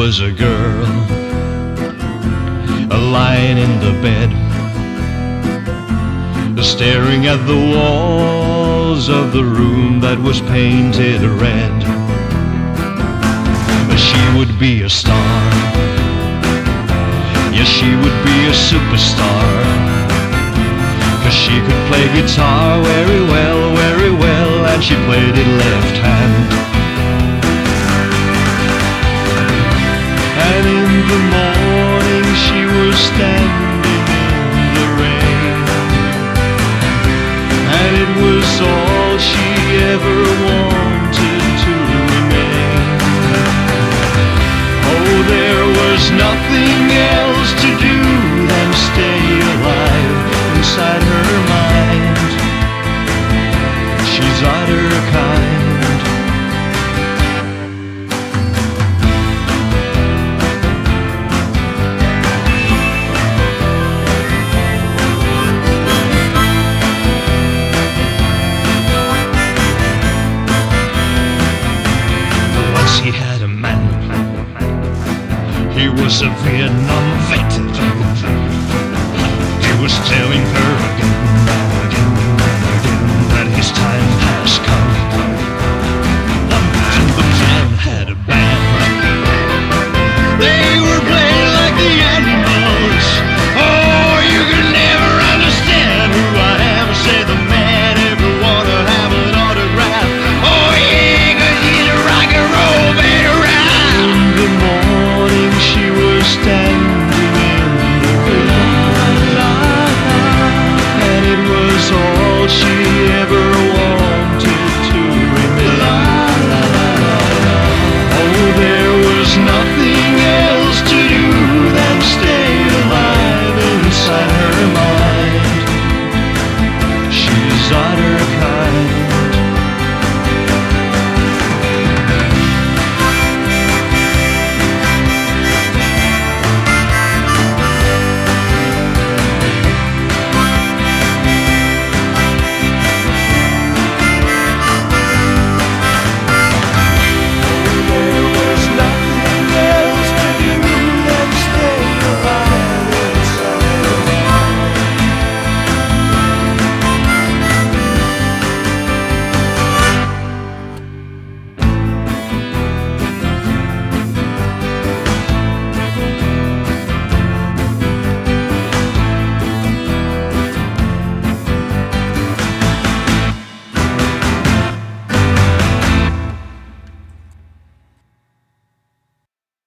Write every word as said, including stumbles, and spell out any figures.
was a girl lying in the bed, staring at the walls of the room that was painted red. She would be a star, yes, she would be a superstar, 'cause she could play guitar very well, very well, and she played it left hand. And in the morning she was standing in the rain, and it was all she ever wanted to remain. Oh, there was nothing else to do than stay alive inside her mind. She's not her kind. He had a man, he was a Vietnam vet. He was telling her again